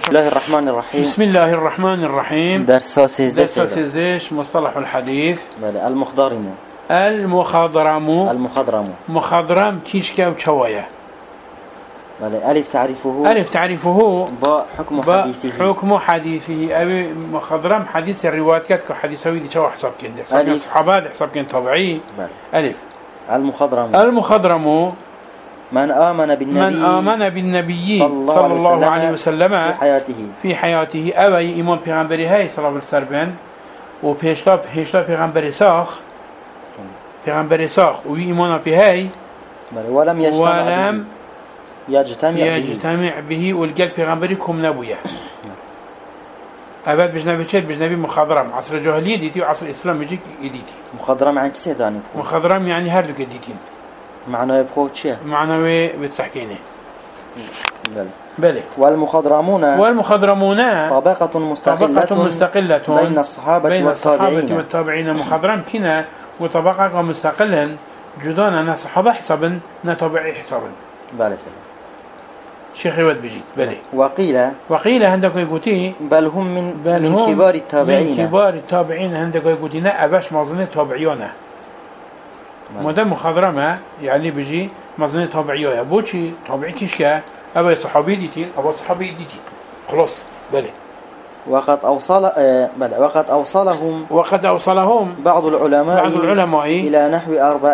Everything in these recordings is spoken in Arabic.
الله الرحمن الرحيم. بسم الله الرحمن الرحيم. درس 16 مصطلح الحديث. المخضرم. مخضرم كيشكا وشوايا. ألف تعرفه باء حكم حديثه أبي مخضرم حديث الروايات كتك حديثه دي شو حساب كندر حساب صحابات حساب كند طبيعي. ألف المخضرم من آمن بالنبي صلى الله عليه وسلم في حياته أبي إيمان پیغمبری هاي صلى الله عليه وسلم و پیشلا پیغمبری ساخ و إيمان بهاي ولم يجتمع به والقلب پیغمبری كم نبويه أبد بجنبي مخضرم عصر الجاهلية ديتي وعصر الإسلام يجيك يديتي مخضرم يعني كسي ثاني مخضرم يعني هردوك ديتين معناه يبقوا تشيه معناه بتسحكينه بله والمخضرمون طبقة مستقلة بين الصحابة والتابعين مخضرم كنا وطبقة مستقلا جدانا صحابة حسابا نتابعي حسابا بله شيخ يود بجيت بله وقيل عندك يقولي بل هم من كبار التابعين عندك يقولي نا أباش مظنة تابعيانه مادام مخضرمه يعني بيجي مظنة تابعية بوشي تابعي كيشكا أبا صحابي ديتين أبا صحابي ديتين خلاص بله وقد أوصلهم بعض العلماء إلى نحو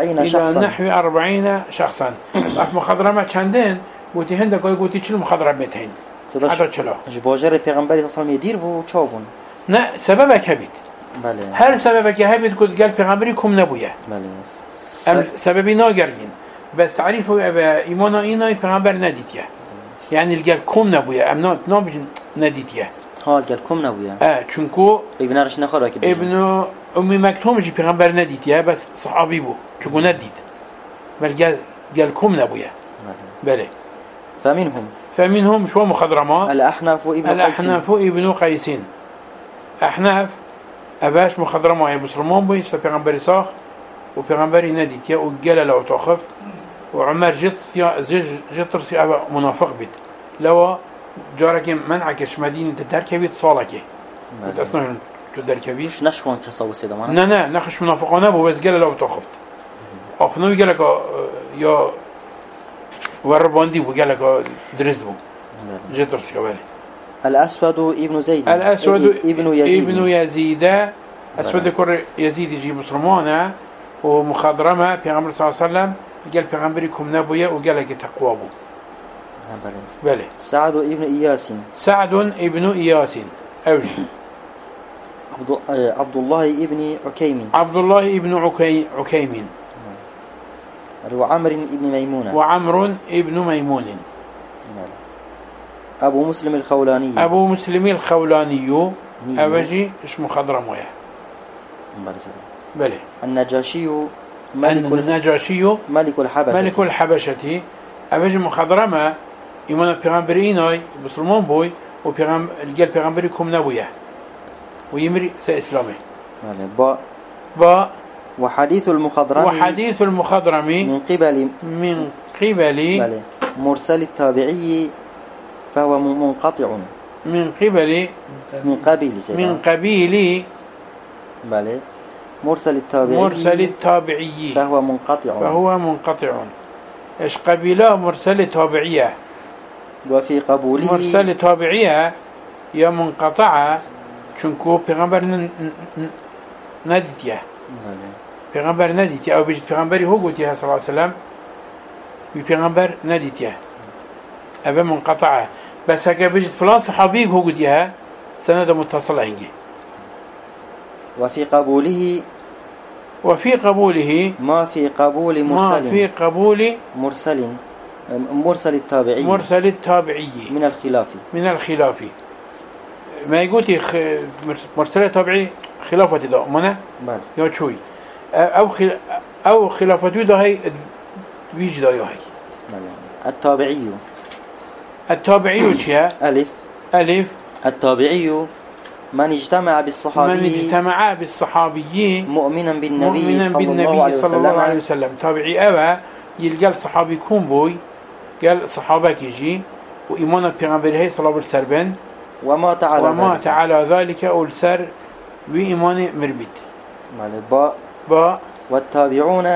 40 شخصا مخضرمه چندين قلتي هندك يقولي چلو مخضرم بيتين حتى چلو جباجر پیغمبری صلی الله علیه و يدير بو چاوبون نه سببك هبيت بله هر سببك هبيت قلت قال پیغمبری كم نبويه بله سببي ناگرین بس تعريفه أبا إيمانا إيناي پیغمبر ندیدیه يعني الجل كم نبويه أمنا نابجن ندیدیه قال كم نبويه چونكو ابن رش نخوره که ابن أمي مكتوم جي پیغمبر ندیدیه بس صحابي بو چونكو ندید بل قال كم نبويه بله فمنهم شو مخضرما الأحناف ابن قيس أحناف أباش مخضرما يا بسرمان بوي سبيغمبري صاخ وبيغمبري نديت يا وقال له تاخف وعمر جطر سي أبا منافق بيت لو جارك منعكش مدينة تركبيت صالك أصلا تدركبيش نشوان كسو سيدا معنا لا نخش منافقانه بو بس قال له تاخفت أخنو يقول لك يا ورباندي وقال لك درس بو جدر سكوالي الأسود ابن زيد ابن يزيد أسود كور يزيد يجيب سرمانه ومخضرمه پیغمبر صلى الله عليه وسلم قال پیغمبركم نبويه وقال لك تقوى بو بله سعد ابن إياس أوجي عبد الله ابن عكيم وعمر ابن ميمون أبو مسلم الخولاني أبجي اسمه خضرم وياه بله النجاشي ملك الحبشة أبجي مخضرمة إيمان پیغمبريناي بسلمان بوي الجل پیغمبركم نبويه ويمري سإسلامه با وحديث المخضرم من قبل مرسل التابعي فهو منقطع من قبيل بله مرسل التابعي فهو منقطع ايش قبيله مرسل التابعيه وفي قبوله مرسل التابعيه يا منقطعه چونكو پیغمبر ندیدیه پیغمبر ندیدیه او بجد پیغمبری هو گوتیه صلی الله علیه وسلم بی پیغمبر ندیدیه اوه منقطعه بس هكا بجد فلان صحابي هو قديها سند متصل هنجي وفي قبوله ما في قبول مرسل التابعي من الخلاف ما يقولي مرسل التابعي خلافة دا منه يا شوي أو خلافة دا هي بيج دا هي التابعي وشيا ألف التابعي من اجتمع بالصحابي مؤمنا بالنبي صلى الله عليه وسلم تابعي أبا يلقى الصحابي كون بوي قال صحابك يجي وإيمان البيغمبر هي صلى الله عليه وسلم وما تعالى ذلك أولسر بإيمان مربيت. باء والتابعون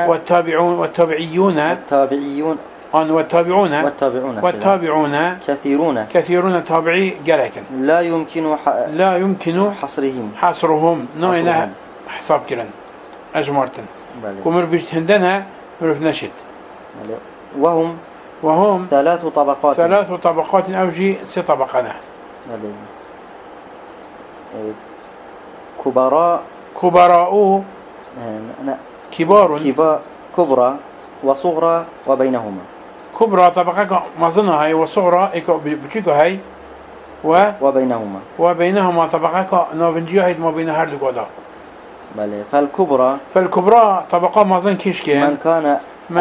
كثيرون تابعي جلكن لا يمكن حصرهم نوعنا حساب كرن أجمرتن كمر بيجتهندنا مرف نشد وهم ثلاث طبقات أوجي 6 طبقنا كبراء كبرى وصغرى وبينهما. كبرى طبقة مظنها هي وصغرى بتشيكو هاي وبينهما طبقة نوبنجيا هي ما بين هارد قودا. بله فالكبرى طبقة مظن كيشكين من كان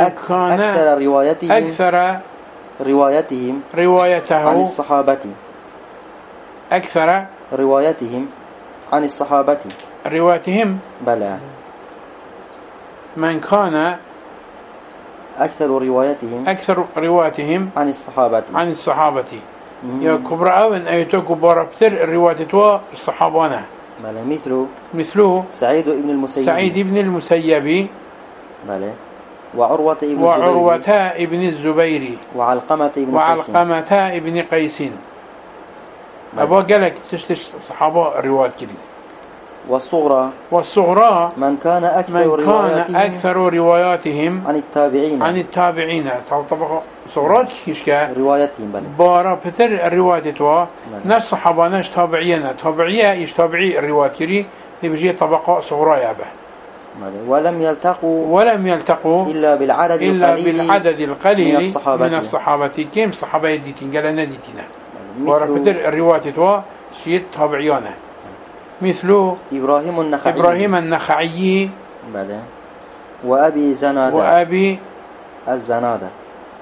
أكثر روايته عن الصحابة أكثر روايتهم عن الصحابة روايتهم بلى من كان أكثر روايتهم عن الصحابة يا كبرى أون أيتو كبرى بتر روايتوا الصحابة بلى مثل سعيد بن المسيب بلى وعروة ابن الزبير وعلقمة ابن قيس أبا قالك تشتش صحابة روايات كده. والصغرى من كان أكثر رواياتهم عن التابعين طبقة صغرات كيشكا رواياتهم بارا بتر الروايات ناس صحابة ناس تابعية إيش تابعي الروايات كري بيجي طبقة صغرى يابه ولم يلتقوا إلا بالعدد القليل من الصحابة كم صحابة ديتين قال نديتنا بارا بتر الروايات شيء تابعيانه مثل إبراهيم النخعي وأبي الزنادة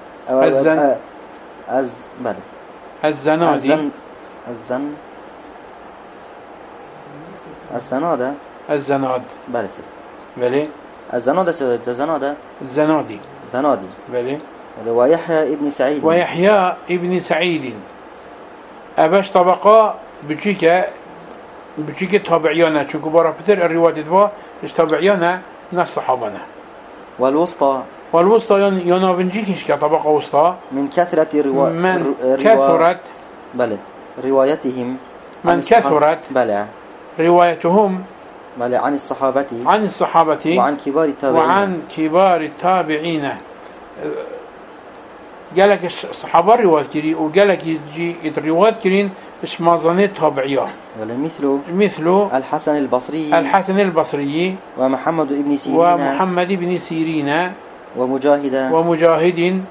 الزناد بلي الزنادي بلي ويحيى ابن سعيد أباش طبقة بتشيك تابعيانا شو برا بتر الروايات دوا إيش تابعيانا ناس صحابنا. والوسطى يانا بنجيكش كطبقة وسطى من كثرة روايتهم من كثرت روايتهم عن الصحابة وعن كبار التابعين قالك الصحابة روايات كري وقالك يجي الروايات كرين إيش ما ظنيت تابعيه مثل الحسن البصري ومحمد بن سيرين ومجاهد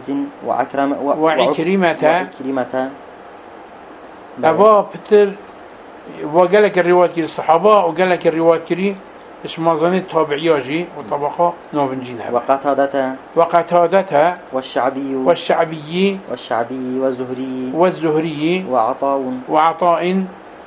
وعكرمة أبا بتر وقالك الروايات كري الصحابة وقالك الروايات كري إيش ما ظنيت تابعياجي وطبقة نوبنجينها وقتادة والشعبي والزهري وعطاء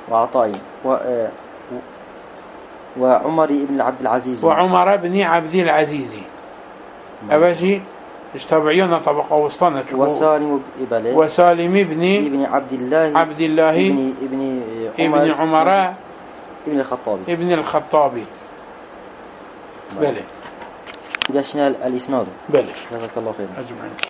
وعمر بن عبد العزيز أباجي اشتابعيون طبقة وسطنا وسالم ابن عبد الله ابن عمر ابن الخطاب بله جشنا الإسناد بله جزاك الله خير أجمعين.